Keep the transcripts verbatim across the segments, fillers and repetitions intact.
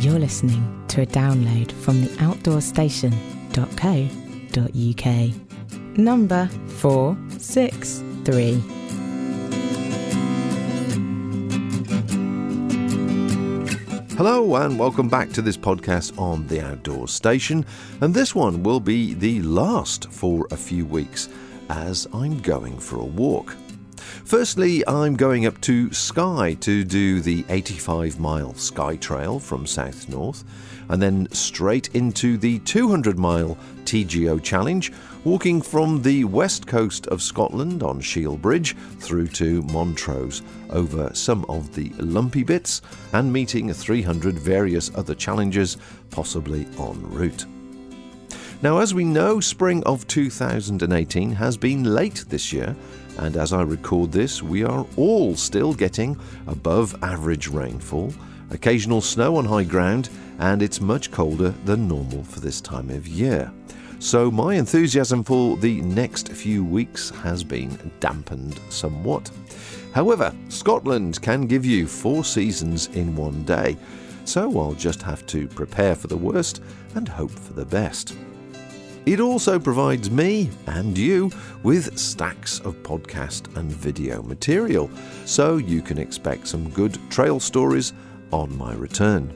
You're listening to a download from the outdoor station dot co dot uk. Number four six three. Hello and welcome back to this podcast on the Outdoor Station, and this one will be the last for a few weeks as I'm going for a walk. Firstly, I'm going up to Skye to do the eighty-five mile Skye Trail from south north, and then straight into the two hundred mile T G O Challenge, walking from the west coast of Scotland on Shield Bridge through to Montrose, over some of the lumpy bits, and meeting three hundred various other challenges, possibly en route. Now, as we know, spring of two thousand eighteen has been late this year, and as I record this, we are all still getting above average rainfall, occasional snow on high ground, and it's much colder than normal for this time of year. So my enthusiasm for the next few weeks has been dampened somewhat. However, Scotland can give you four seasons in one day, so I'll just have to prepare for the worst and hope for the best. It also provides me and you with stacks of podcast and video material, so you can expect some good trail stories on my return.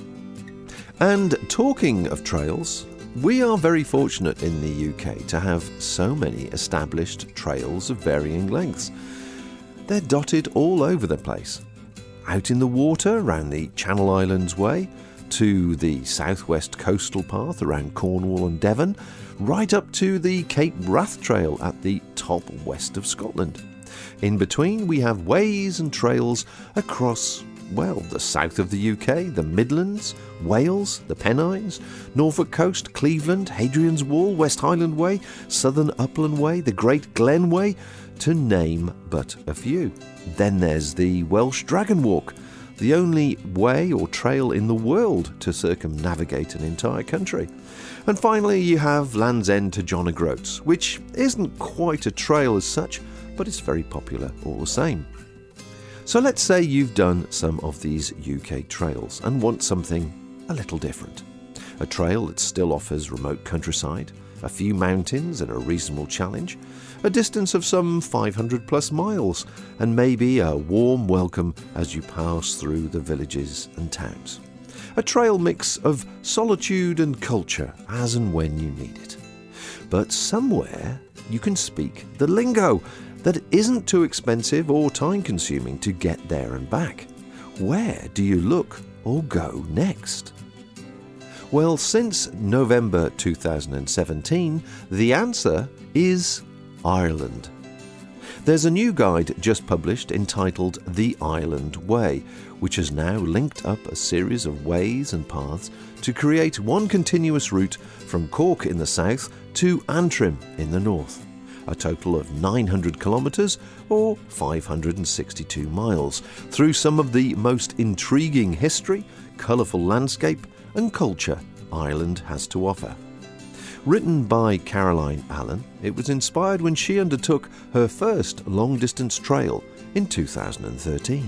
And talking of trails, we are very fortunate in the U K to have so many established trails of varying lengths. They're dotted all over the place. Out in the water around the Channel Islands Way, to the southwest coastal path around Cornwall and Devon, right up to the Cape Wrath Trail at the top west of Scotland. In between, we have ways and trails across, well, the south of the U K, the Midlands, Wales, the Pennines, Norfolk Coast, Cleveland, Hadrian's Wall, West Highland Way, Southern Upland Way, the Great Glen Way, to name but a few. Then there's the Welsh Dragon Walk, the only way or trail in the world to circumnavigate an entire country. And finally, you have Land's End to John O'Groats, which isn't quite a trail as such, but it's very popular all the same. So let's say you've done some of these U K trails and want something a little different. A trail that still offers remote countryside, a few mountains and a reasonable challenge, a distance of some five hundred plus miles, and maybe a warm welcome as you pass through the villages and towns. A trail mix of solitude and culture as and when you need it. But somewhere you can speak the lingo that isn't too expensive or time-consuming to get there and back. Where do you look or go next? Well, since November two thousand seventeen, the answer is Ireland. There's a new guide just published entitled The Island Way, which has now linked up a series of ways and paths to create one continuous route from Cork in the south to Antrim in the north. A total of nine hundred kilometres or five hundred sixty-two miles through some of the most intriguing history, colourful landscape and culture Ireland has to offer. Written by Caroline Allen, it was inspired when she undertook her first long-distance trail in two thousand thirteen.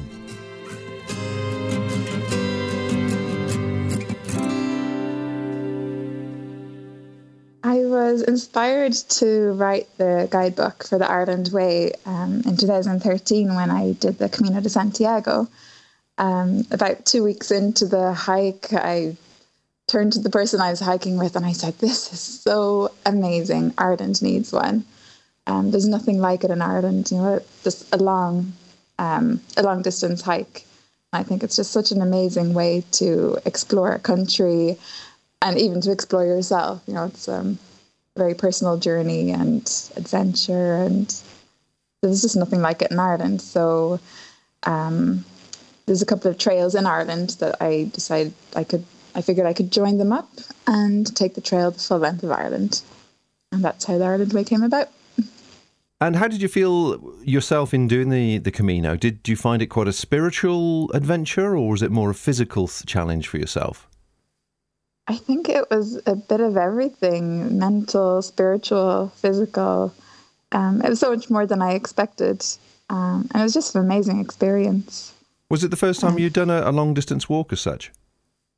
I was inspired to write the guidebook for the Ireland Way um, in two thousand thirteen when I did the Camino de Santiago. Um, about two weeks into the hike, I turned to the person I was hiking with and I said, "This is so amazing. Ireland needs one. Um, there's nothing like it in Ireland. You know, just a long, um, a long distance hike. I think it's just such an amazing way to explore a country and even to explore yourself. You know, it's um, a very personal journey and adventure, and there's just nothing like it in Ireland. So um, there's a couple of trails in Ireland that I decided I could. I figured I could join them up and take the trail the full length of Ireland. And that's how the Ireland Way came about. And how did you feel yourself in doing the, the Camino? Did you find it quite a spiritual adventure, or was it more a physical challenge for yourself? I think it was a bit of everything, mental, spiritual, physical. Um, it was so much more than I expected. Um, and it was just an amazing experience. Was it the first time um, you'd done a, a long-distance walk as such?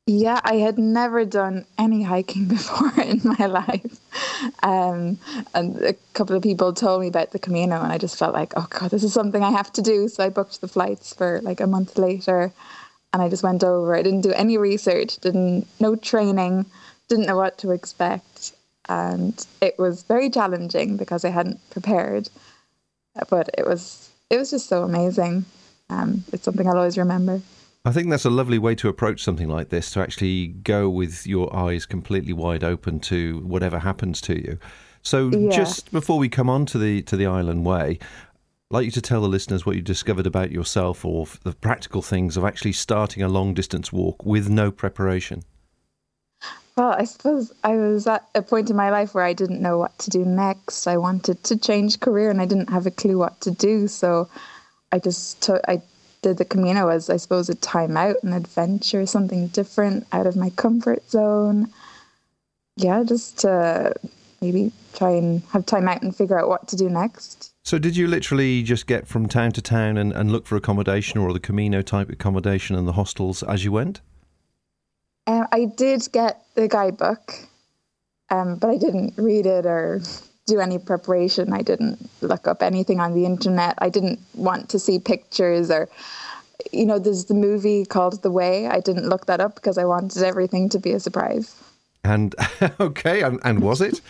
Yeah, I had never done any hiking before in my life. Um, and a couple of people told me about the Camino, and I just felt like, oh God, this is something I have to do. So I booked the flights for like a month later, and I just went over. I didn't do any research, didn't no training, didn't know what to expect. And it was very challenging because I hadn't prepared. But it was it was just so amazing. Um, it's something I'll always remember. I think that's a lovely way to approach something like this, to actually go with your eyes completely wide open to whatever happens to you. So yeah. Just before we come on to the to the Island Way, I'd like you to tell the listeners what you discovered about yourself, or the practical things of actually starting a long distance walk with no preparation. Well, I suppose I was at a point in my life where I didn't know what to do next. I wanted to change career and I didn't have a clue what to do. So I just took, I did the Camino as, I suppose, a time out, an adventure, something different out of my comfort zone. Yeah, just to maybe try and have time out and figure out what to do next. So did you literally just get from town to town and, and look for accommodation, or the Camino type accommodation and the hostels as you went? Um, I did get the guidebook, um, but I didn't read it or do any preparation. I didn't look up anything on the internet. I didn't want to see pictures or, you know, there's the movie called The Way. I didn't look that up because I wanted everything to be a surprise. And, okay, and, and was it?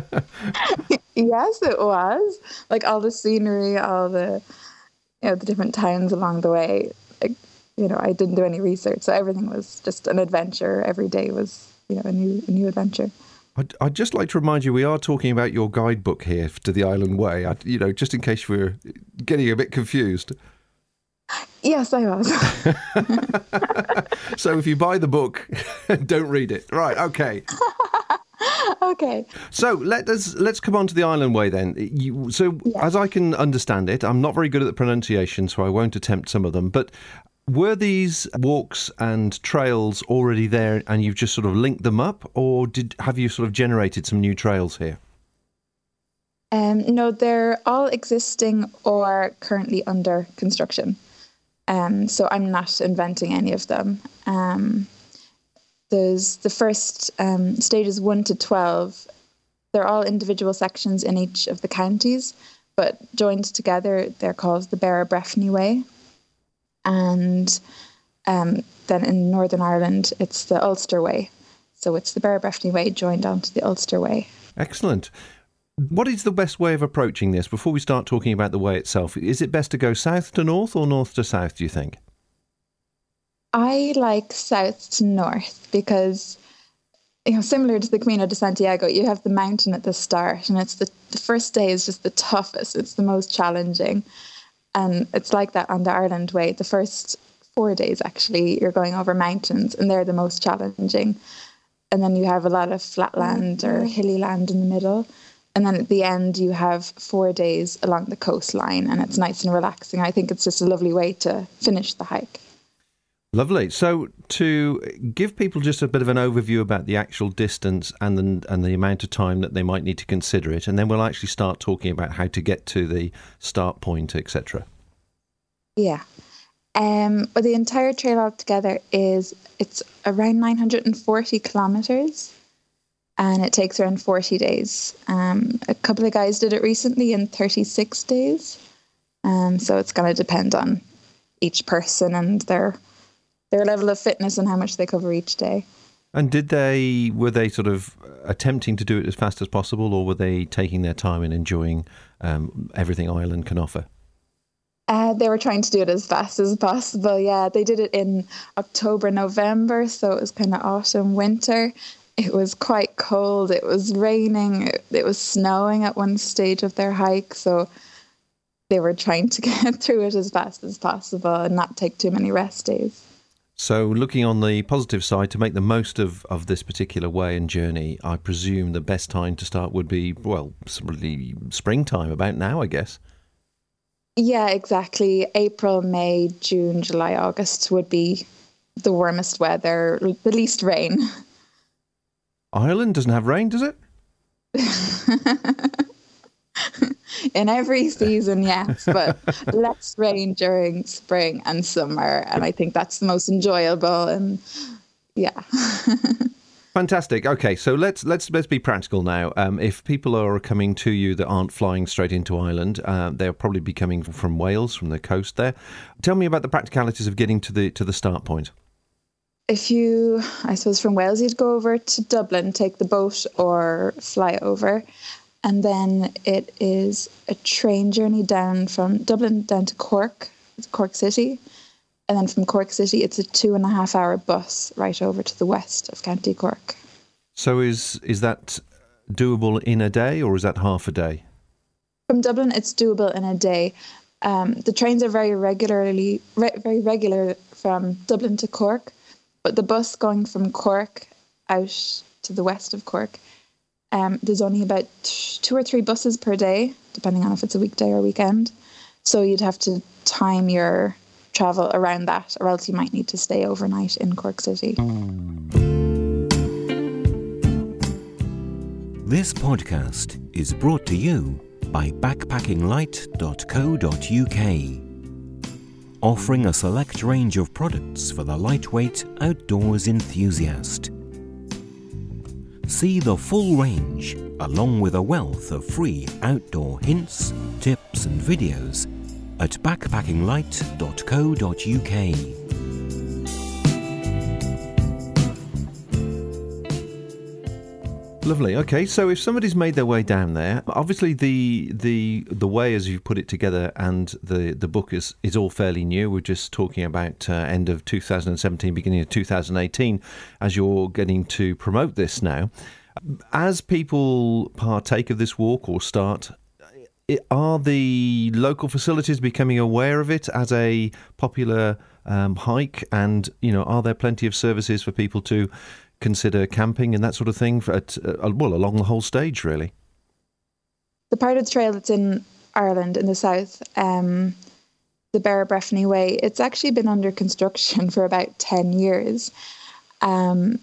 Yes, it was. Like all the scenery, all the, you know, the different towns along the way. Like, you know, I didn't do any research, so everything was just an adventure. Every day was, you know, a new a new adventure. I'd, I'd just like to remind you, we are talking about your guidebook here to the Island Way, I, you know, just in case we're getting a bit confused. Yes, I was. So if you buy the book, don't read it. Right, okay. Okay. So let us, let's come on to the Island Way then. You, so yeah. As I can understand it, I'm not very good at the pronunciation, so I won't attempt some of them, but were these walks and trails already there and you've just sort of linked them up, or did have you sort of generated some new trails here? Um, no, they're all existing or currently under construction. Um, so I'm not inventing any of them. Um, there's the first um, stages one to twelve. They're all individual sections in each of the counties, but joined together, they're called the Beara Breffni Way. And um, then in Northern Ireland, it's the Ulster Way. So it's the Beara Breffni Way joined onto the Ulster Way. Excellent. What is the best way of approaching this? Before we start talking about the way itself, is it best to go south to north or north to south, do you think? I like south to north because, you know, similar to the Camino de Santiago, you have the mountain at the start, and it's the, the first day is just the toughest. It's the most challenging. And it's like that on the Ireland Way. The first four days, actually, you're going over mountains, and they're the most challenging. And then you have a lot of flat land or hilly land in the middle. And then at the end, you have four days along the coastline, and it's nice and relaxing. I think it's just a lovely way to finish the hike. Lovely. So to give people just a bit of an overview about the actual distance and the, and the amount of time that they might need to consider it, and then we'll actually start talking about how to get to the start point, et cetera. Yeah. Um, but the entire trail altogether is, it's around nine hundred forty kilometres, and it takes around forty days. Um, a couple of guys did it recently in thirty-six days. Um, so it's going to depend on each person and their their level of fitness and how much they cover each day. And did they, were they sort of attempting to do it as fast as possible, or were they taking their time and enjoying um, everything Ireland can offer? Uh, they were trying to do it as fast as possible, yeah. They did it in October, November, so it was kind of autumn, winter. It was quite cold, it was raining, it, it was snowing at one stage of their hike, so they were trying to get through it as fast as possible and not take too many rest days. So looking on the positive side, to make the most of, of this particular way and journey, I presume the best time to start would be, well, really springtime, about now, I guess. Yeah, exactly. April, May, June, July, August would be the warmest weather, the least rain. Ireland doesn't have rain, does it? In every season, yes, but less rain during spring and summer, and I think that's the most enjoyable and, yeah. Fantastic. Okay, so let's let's let's be practical now. Um, if people are coming to you that aren't flying straight into Ireland, uh, they'll probably be coming from Wales, from the coast there. Tell me about the practicalities of getting to the to the start point. If you, I suppose from Wales, you'd go over to Dublin, take the boat or fly over. And then it is a train journey down from Dublin down to Cork, Cork City. And then from Cork City, it's a two and a half hour bus right over to the west of County Cork. So is is that doable in a day, or is that half a day? From Dublin, it's doable in a day. Um, the trains are very regularly, re- very regular from Dublin to Cork. But the bus going from Cork out to the west of Cork, um, there's only about two or three buses per day, depending on if it's a weekday or weekend. So you'd have to time your travel around that, or else you might need to stay overnight in Cork City. This podcast is brought to you by backpacking light dot co dot uk. Offering a select range of products for the lightweight outdoors enthusiast. See the full range, along with a wealth of free outdoor hints, tips and videos at backpacking light dot co dot uk. Lovely. Okay, so if somebody's made their way down there, obviously the the the way as you put it together and the, the book is, is all fairly new. We're just talking about uh, end of two thousand seventeen, beginning of two thousand eighteen, as you're getting to promote this now. As people partake of this walk or start, are the local facilities becoming aware of it as a popular um, hike? And, you know, are there plenty of services for people to consider camping and that sort of thing for at, uh, well, along the whole stage, really? The part of the trail that's in Ireland, in the south, um, the Beara Breffni Way, it's actually been under construction for about ten years. Um,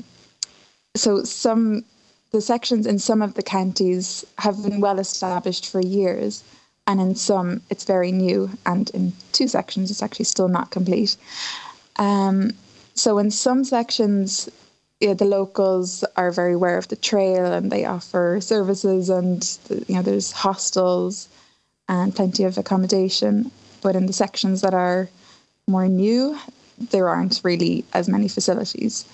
so some the sections in some of the counties have been well established for years, and in some it's very new, and in two sections it's actually still not complete. Um, so in some sections, yeah, the locals are very aware of the trail and they offer services, and you know there's hostels and plenty of accommodation. But in the sections that are more new, there aren't really as many facilities.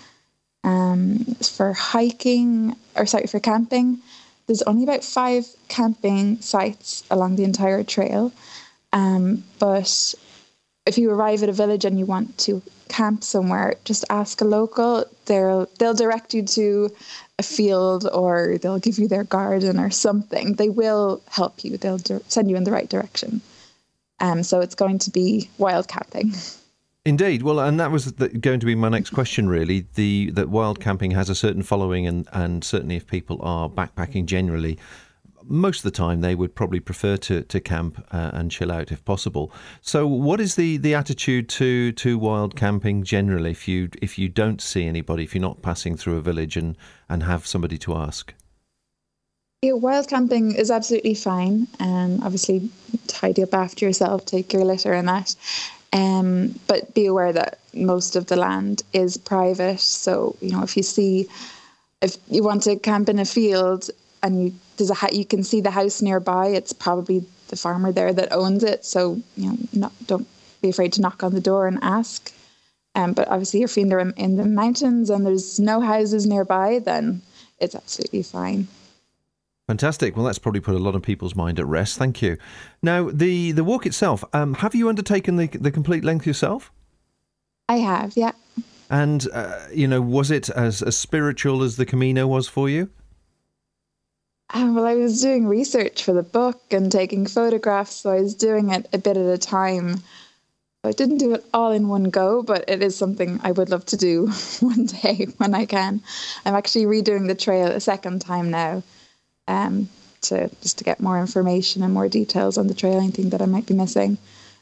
Um, for hiking, or sorry, for camping, there's only about five camping sites along the entire trail. Um, but if you arrive at a village and you want to camp somewhere, just ask a local. They'll they'll direct you to a field, or they'll give you their garden or something. They will help you. They'll di- send you in the right direction. Um, so it's going to be wild camping. Indeed. Well, and that was the, going to be my next question, really. The that wild camping has a certain following, and, and certainly if people are backpacking generally, most of the time they would probably prefer to, to camp uh, and chill out if possible. So what is the, the attitude to, to wild camping generally if you if you don't see anybody, if you're not passing through a village and, and have somebody to ask? Yeah, wild camping is absolutely fine. Um, obviously, tidy up after yourself, take your litter and that. Um, but be aware that most of the land is private. So, you know, if you see, if you want to camp in a field and you, there's a you can see the house nearby, it's probably the farmer there that owns it. So, you know, not, don't be afraid to knock on the door and ask. Um, but obviously, if you're in the, in the mountains and there's no houses nearby, then it's absolutely fine. Fantastic. Well, that's probably put a lot of people's mind at rest. Thank you. Now, the, the walk itself, um, have you undertaken the the complete length yourself? I have, yeah. And, uh, you know, was it as, as spiritual as the Camino was for you? Um, well, I was doing research for the book and taking photographs, so I was doing it a bit at a time. I didn't do it all in one go, but it is something I would love to do one day when I can. I'm actually redoing the trail a second time now. Um, to just to get more information and more details on the trail, anything that I might be missing.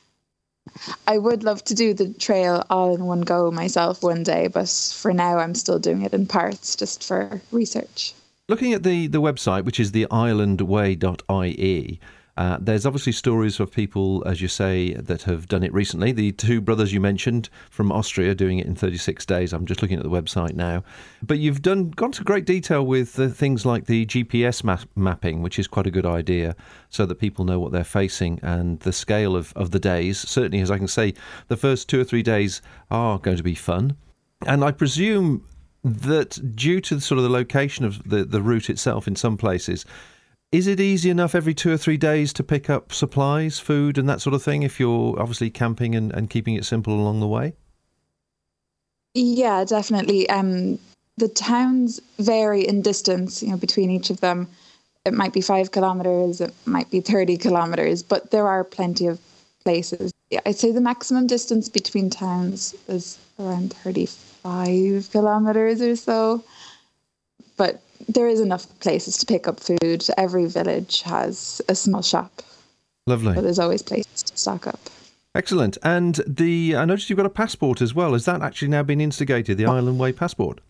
I would love to do the trail all in one go myself one day, but for now I'm still doing it in parts just for research. Looking at the, the website, which is the island way dot I E, Uh, there's obviously stories of people, as you say, that have done it recently. The two brothers you mentioned from Austria doing it in thirty-six days. I'm just looking at the website now. But you've done gone to great detail with uh, things like the G P S map- mapping, which is quite a good idea, so that people know what they're facing and the scale of, of the days. Certainly, as I can say, the first two or three days are going to be fun. And I presume that due to sort of the location of the, the route itself in some places, is it easy enough every two or three days to pick up supplies, food and that sort of thing if you're obviously camping and, and keeping it simple along the way? Yeah, definitely. Um, the towns vary in distance, you know, between each of them. It might be five kilometres, it might be thirty kilometres, but there are plenty of places. Yeah, I'd say the maximum distance between towns is around thirty-five kilometres or so. But there is enough places to pick up food. Every village has a small shop. Lovely. So there's always places to stock up. Excellent. And the I noticed you've got a passport as well. Has that actually now been instigated, the Ireland Way passport?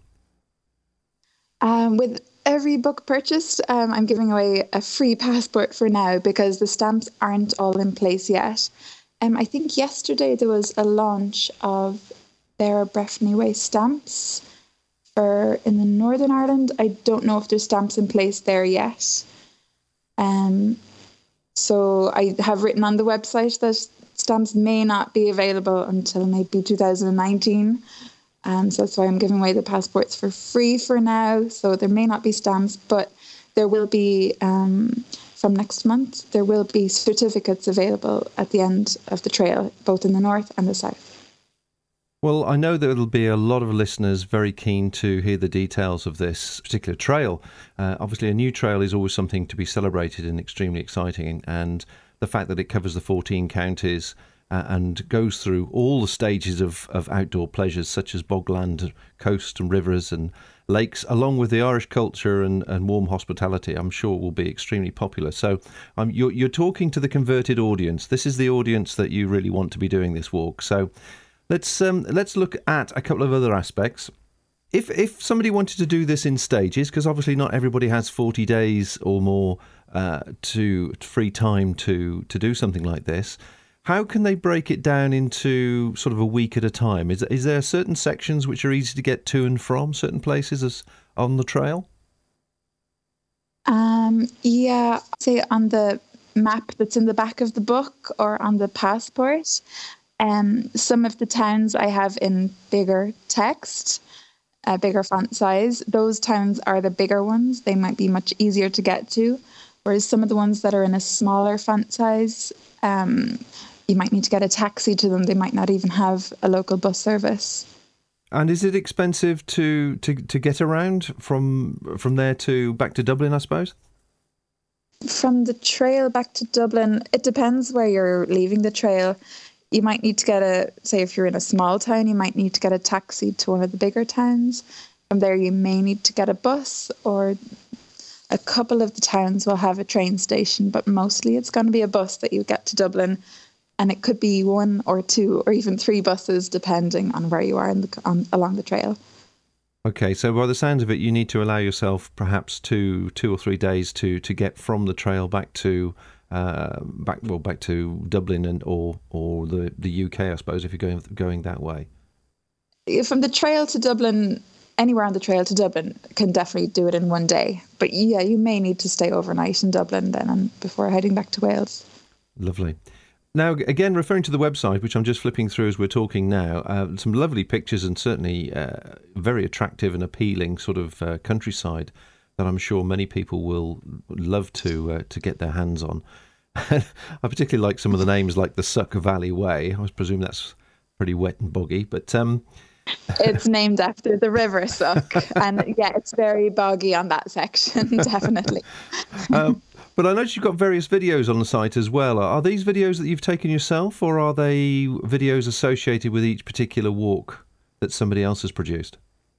Um, with every book purchased, um, I'm giving away a free passport for now because the stamps aren't all in place yet. Um, I think yesterday there was a launch of their Breffni Way stamps. For in the Northern Ireland, I don't know if there's stamps in place there yet. Um, so I have written on the website that stamps may not be available until maybe two thousand nineteen. Um, so that's why I'm giving away the passports for free for now. So there may not be stamps, but there will be, um, from next month, there will be certificates available at the end of the trail, both in the north and the south. Well, I know there will be a lot of listeners very keen to hear the details of this particular trail. Uh, obviously, a new trail is always something to be celebrated and extremely exciting. And the fact that it covers the fourteen counties uh, and goes through all the stages of, of outdoor pleasures, such as bogland, coast and rivers and lakes, along with the Irish culture and, and warm hospitality, I'm sure will be extremely popular. So um, you're, you're talking to the converted audience. This is the audience that you really want to be doing this walk. So Let's um, let's look at a couple of other aspects. If if somebody wanted to do this in stages, because obviously not everybody has forty days or more uh, to free time to to do something like this, how can they break it down into sort of a week at a time? Is is there certain sections which are easy to get to and from certain places as on the trail? Um, yeah, say on the map that's in the back of the book or on the passport. Um, some of the towns I have in bigger text, uh, bigger font size. Those towns are the bigger ones. They might be much easier to get to. Whereas some of the ones that are in a smaller font size, um, you might need to get a taxi to them. They might not even have a local bus service. And is it expensive to, to, to get around from from there to back to Dublin, I suppose? From the trail back to Dublin, it depends where you're leaving the trail. You might need to get a, say if you're in a small town, you might need to get a taxi to one of the bigger towns. From there, you may need to get a bus, or a couple of the towns will have a train station, but mostly it's going to be a bus that you get to Dublin. And it could be one or two or even three buses, depending on where you are in the, on, along the trail. Okay, so by the sounds of it, you need to allow yourself perhaps two, two or three days to, to get from the trail back to uh, back well back to Dublin and or or the, the U K, I suppose, if you're going going that way. From the trail to Dublin, anywhere on the trail to Dublin can definitely do it in one day. But yeah, you may need to stay overnight in Dublin then and before heading back to Wales. Lovely. Now, again, referring to the website, which I'm just flipping through as we're talking now, uh, some lovely pictures and certainly uh, very attractive and appealing sort of uh, countryside that I'm sure many people will love to uh, to get their hands on. I particularly like some of the names like the Suck Valley Way. I presume that's pretty wet and boggy, but... Um, it's named after the River Suck, and yeah, it's very boggy on that section, definitely. um, but I noticed you've got various videos on the site as well. Are these videos that you've taken yourself, or are they videos associated with each particular walk that somebody else has produced?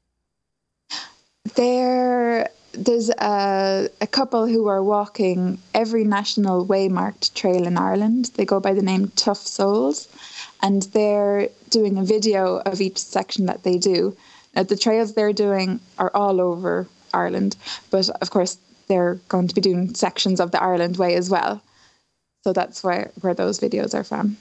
There, there's a, a couple who are walking every national waymarked trail in Ireland. They go by the name Tough Souls. And they're doing a video of each section that they do. Now, the trails they're doing are all over Ireland, but of course they're going to be doing sections of the Ireland Way as well. So that's where, where those videos are from.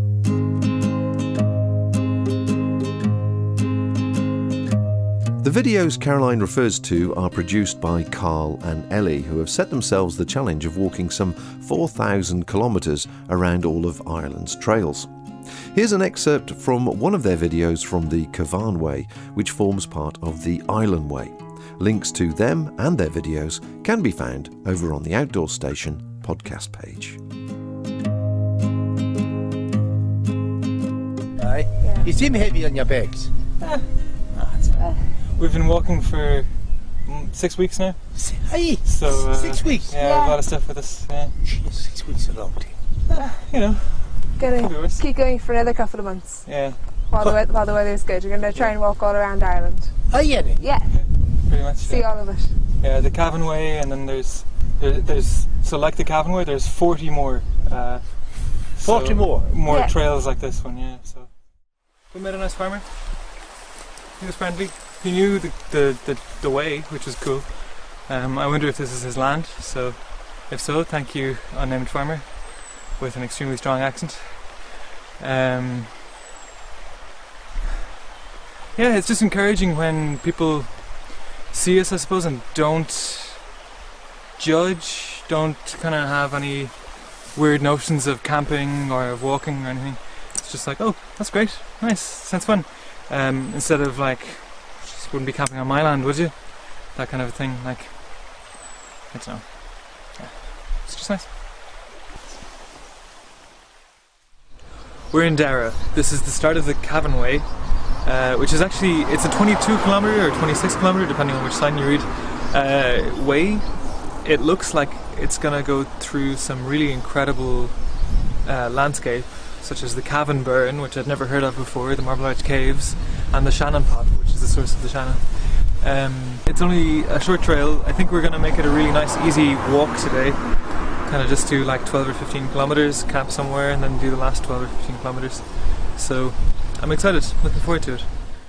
The videos Caroline refers to are produced by Carl and Ellie, who have set themselves the challenge of walking some four thousand kilometres around all of Ireland's trails. Here's an excerpt from one of their videos from the Cavan Way, which forms part of the Island Way. Links to them and their videos can be found over on the Outdoor Station podcast page. Right. Yeah. You seem heavy on your bags. Uh, We've been walking for mm, six weeks now. Hey, So uh, six weeks. Yeah, Yeah. a lot of stuff with us. Yeah. Jeez, six weeks is a long time. Uh, you know, Gonna could be worse. keep going for another couple of months Yeah, while the, we- while the weather's good. You're going to try and walk all around Ireland. Oh, yeah, then. Yeah, pretty much. see Yeah. all of it. yeah, the Cavan Way, and then there's there, there's so like the Cavan Way, there's forty more. Uh, so forty more? More Yeah. trails like this one. Yeah. So we met a nice farmer. He was friendly. He knew the the, the, the way, which was cool. Um, I wonder if this is his land. So if so, thank you, unnamed farmer, with an extremely strong accent. Um, yeah, it's just encouraging when people see us, I suppose, and don't judge, don't kind of have any weird notions of camping or of walking or anything. It's just like, oh, that's great, nice, sounds fun. Um, instead of like, just wouldn't be camping on my land, would you? That kind of a thing. Like, I don't know. Yeah, it's just nice. We're in Dara. This is the start of the Cavan Way, uh, which is actually, it's a twenty-two kilometre or twenty-six kilometre, depending on which sign you read, uh, way. It looks like it's going to go through some really incredible uh, landscape, such as the Cavan Burn, which I'd never heard of before, the Marble Arch Caves, and the Shannon Pot, which is the source of the Shannon. Um, it's only a short trail. I think we're going to make it a really nice, easy walk today. Kind of just do like twelve or fifteen kilometres, camp somewhere, and then do the last twelve or fifteen kilometres. So I'm excited, looking forward to it.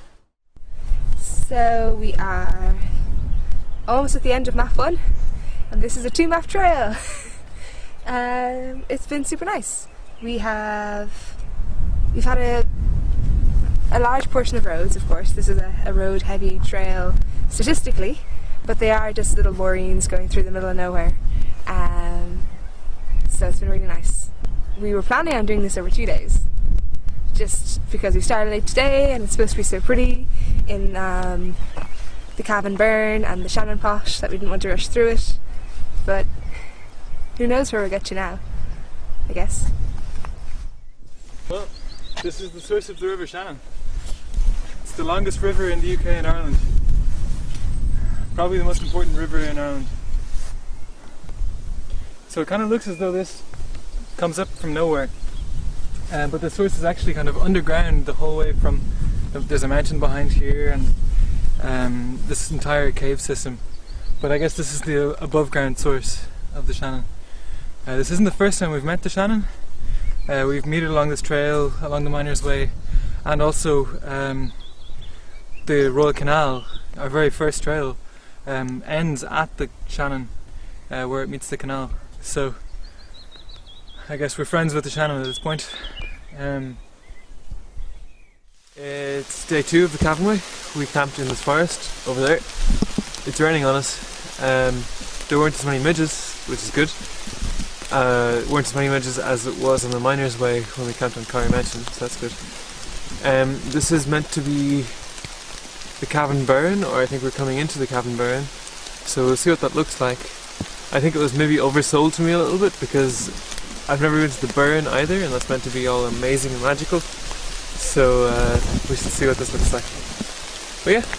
So we are almost at the end of map one, and this is a two map trail. um, it's been super nice. We have we've had a a large portion of roads, of course. This is a, a road heavy trail statistically, but they are just little moraines going through the middle of nowhere. Um, so it's been really nice. We were planning on doing this over two days, just because we started late today and it's supposed to be so pretty in um, the Cavan Burn and the Shannon Pot that we didn't want to rush through it. But who knows where we'll get to now, I guess. Well, this is the source of the River Shannon. It's the longest river in the U K and Ireland. Probably the most important river in Ireland. So it kind of looks as though this comes up from nowhere. Uh, but the source is actually kind of underground the whole way from... There's a mountain behind here and um, this entire cave system. But I guess this is the above ground source of the Shannon. Uh, this isn't the first time we've met the Shannon. Uh, we've meted along this trail, along the Miners Way, and also um, the Royal Canal, our very first trail, um, ends at the Shannon, uh, where it meets the canal. So I guess we're friends with the Shannon at this point. Um, it's day two of the Cavan Way. We camped in this forest over there. It's raining on us. Um, there weren't as many midges, which is good. Uh, weren't as many midges as it was on the Miners Way when we camped on Corrie Mountain, so that's good. Um, this is meant to be the Cavan Burn, or I think we're coming into the Cavan Burn, so we'll see what that looks like. I think it was maybe oversold to me a little bit because I've never been to the Burn either, and that's meant to be all amazing and magical, so uh, we should see what this looks like. But yeah.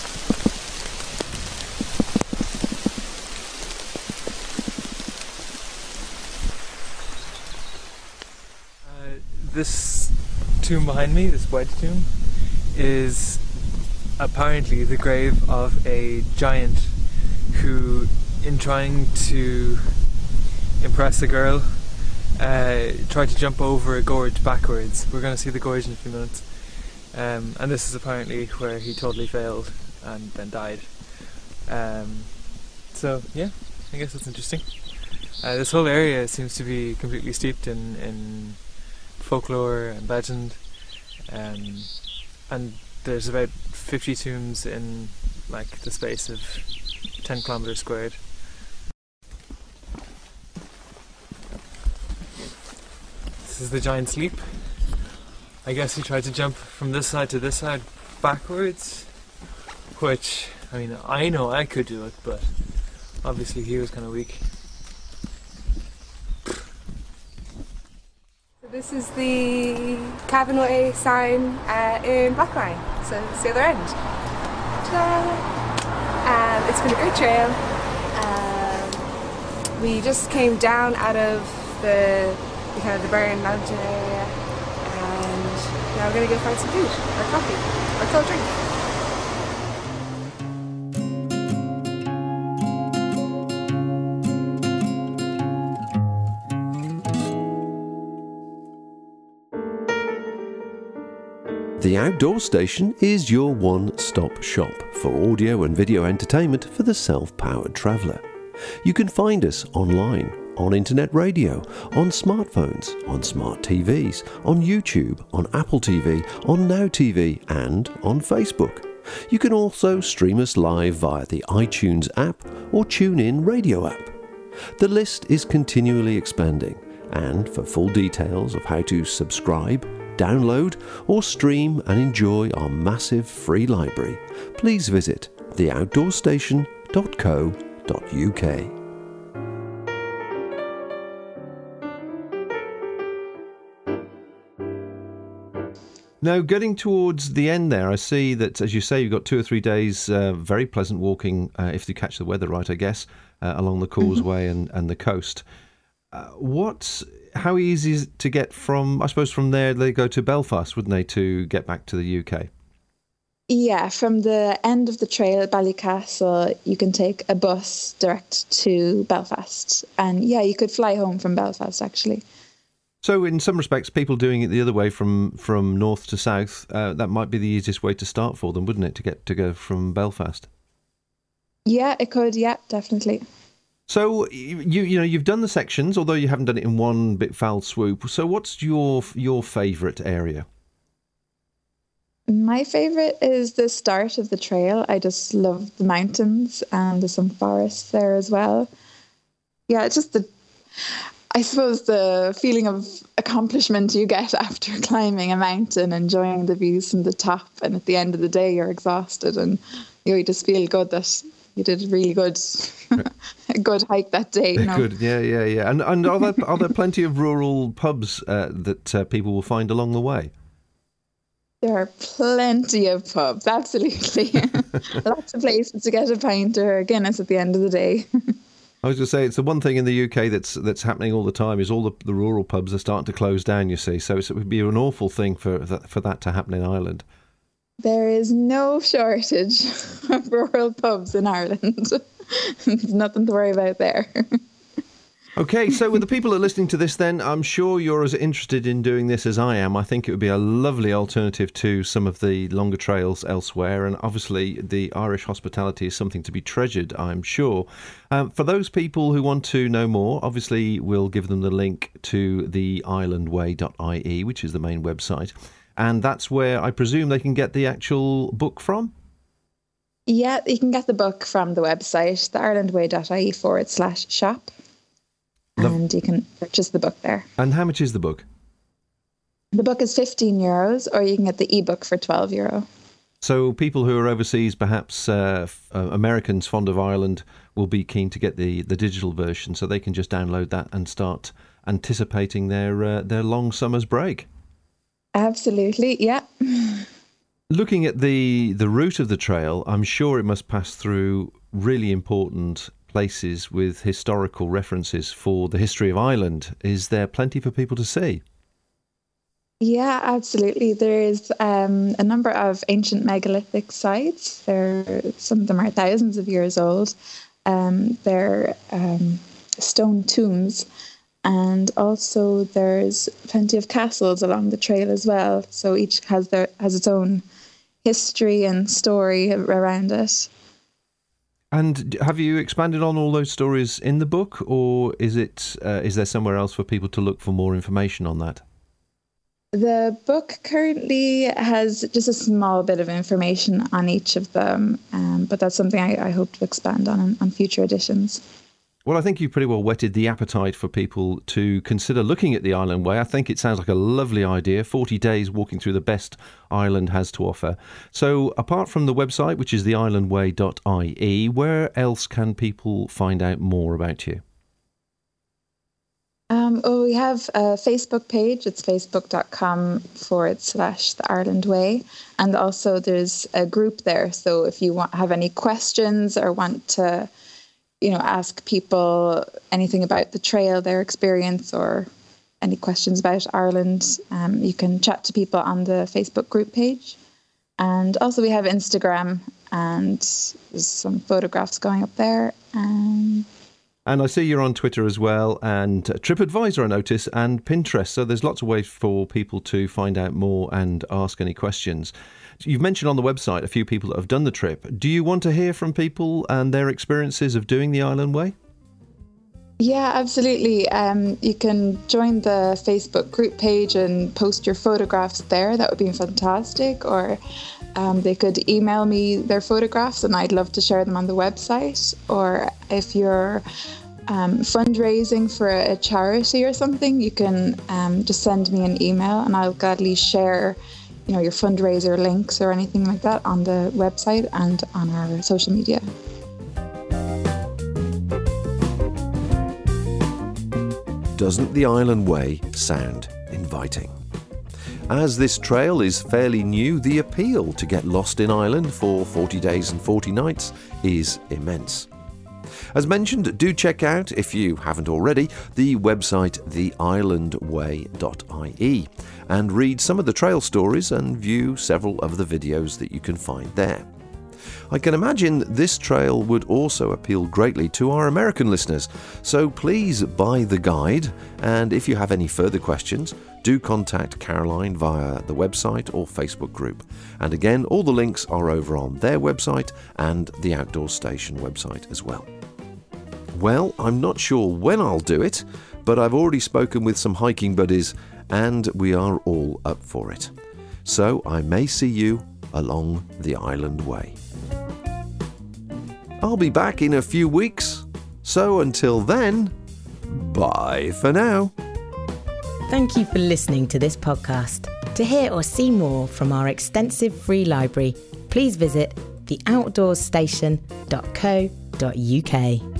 This tomb behind me, this wedge tomb, is apparently the grave of a giant who, in trying to impress a girl, uh, tried to jump over a gorge backwards. We're going to see the gorge in a few minutes. Um, and this is apparently where he totally failed and then died. Um, so, yeah, I guess that's interesting. Uh, this whole area seems to be completely steeped in, in folklore and legend, um, and there's about fifty tombs in like the space of ten kilometres squared. This is the Giant's Leap. I guess he tried to jump from this side to this side backwards, which, I mean, I know I could do it, but obviously he was kind of weak. So this is the Cavan Way sign uh, in Blackline, so it's the other end. Ta-da! Um, it's been a great trail. Um, we just came down out of the, the kind of the Burren Mountain area, and now we're going to go find some food, or coffee, or cold drink. The Outdoor Station is your one-stop shop for audio and video entertainment for the self-powered traveller. You can find us online, on internet radio, on smartphones, on smart T Vs, on YouTube, on Apple T V, on Now T V and on Facebook. You can also stream us live via the iTunes app or TuneIn radio app. The list is continually expanding, and for full details of how to subscribe, download or stream and enjoy our massive free library, please visit the outdoor station dot co dot U K. Now, getting towards the end there, I see that, as you say, you've got two or three days, uh, very pleasant walking, uh, if you catch the weather right, I guess, uh, along the causeway and, and the coast. Uh, what, how easy is it to get from, I suppose from there they go to Belfast, wouldn't they, to get back to the U K? Yeah, from the end of the trail at Ballycastle, you can take a bus direct to Belfast. And yeah, you could fly home from Belfast, actually. So in some respects, people doing it the other way from, from north to south, uh, that might be the easiest way to start for them, wouldn't it, to get to go from Belfast? Yeah, it could. Yeah, definitely. So you you know you've done the sections, although you haven't done it in one big foul swoop. So what's your your favourite area? My favourite is the start of the trail. I just love the mountains, and there's some forests there as well. Yeah, it's just the, I suppose, the feeling of accomplishment you get after climbing a mountain, enjoying the views from the top, and at the end of the day you're exhausted and you know, you just feel good that you did a really good, a good hike that day. You know? Good, yeah, yeah, yeah. And and are there are there plenty of rural pubs uh, that uh, people will find along the way? There are plenty of pubs, absolutely. Lots of places to get a pint or a Guinness at the end of the day. I was going to say, it's the one thing in the U K that's that's happening all the time is all the, the rural pubs are starting to close down, you see. So it's, it would be an awful thing for that, for that to happen in Ireland. There is no shortage of rural pubs in Ireland. There's nothing to worry about there. Okay, so with the people that are listening to this then, I'm sure you're as interested in doing this as I am. I think it would be a lovely alternative to some of the longer trails elsewhere, and obviously the Irish hospitality is something to be treasured, I'm sure. Um, for those people who want to know more, obviously we'll give them the link to the island way dot I E, which is the main website, and that's where I presume they can get the actual book from? Yeah, you can get the book from the website, the ireland way dot I E forward slash shop. And you can purchase the book there. And how much is the book? The book is fifteen euros, or you can get the ebook for twelve euro. So people who are overseas, perhaps uh, f- uh, Americans fond of Ireland, will be keen to get the, the digital version, so they can just download that and start anticipating their uh, their long summer's break. Absolutely, yeah. Looking at the, the route of the trail, I'm sure it must pass through really important places with historical references for the history of Ireland. Is there plenty for people to see? Yeah, absolutely. There is um, a number of ancient megalithic sites. There, some of them are thousands of years old. Um, they're um, stone tombs, and also there's plenty of castles along the trail as well. So each has their has its own history and story around it. And have you expanded on all those stories in the book, or is it uh, is there somewhere else for people to look for more information on that? The book currently has just a small bit of information on each of them, um, but that's something I, I hope to expand on in, on future editions. Well, I think you've pretty well whetted the appetite for people to consider looking at the Island Way. I think it sounds like a lovely idea, forty days walking through the best Ireland has to offer. So apart from the website, which is the island way dot I E, where else can people find out more about you? Um, oh, we have a Facebook page. It's facebook.com forward slash the Ireland Way. And also there's a group there. So if you want, have any questions or want to, you know, ask people anything about the trail, their experience, or any questions about Ireland, um, you can chat to people on the Facebook group page. And also we have Instagram, and there's some photographs going up there. Um, And I see you're on Twitter as well, and TripAdvisor, I notice, and Pinterest. So there's lots of ways for people to find out more and ask any questions. You've mentioned on the website a few people that have done the trip. Do you want to hear from people and their experiences of doing the Island Way? Yeah, absolutely. Um, you can join the Facebook group page and post your photographs there. That would be fantastic. Or um, they could email me their photographs and I'd love to share them on the website. Or if you're um, fundraising for a charity or something, you can um, just send me an email and I'll gladly share, you know, your fundraiser links or anything like that on the website and on our social media. Doesn't the Island Way sound inviting? As this trail is fairly new, the appeal to get lost in Ireland for forty days and forty nights is immense. As mentioned, do check out, if you haven't already, the website the island way dot I E and read some of the trail stories and view several of the videos that you can find there. I can imagine this trail would also appeal greatly to our American listeners, so please buy the guide, and if you have any further questions, do contact Caroline via the website or Facebook group. And again, all the links are over on their website and the Outdoor Station website as well. Well, I'm not sure when I'll do it, but I've already spoken with some hiking buddies, and we are all up for it. So I may see you along the Island Way. I'll be back in a few weeks, so until then, bye for now. Thank you for listening to this podcast. To hear or see more from our extensive free library, please visit the outdoors station dot co dot U K.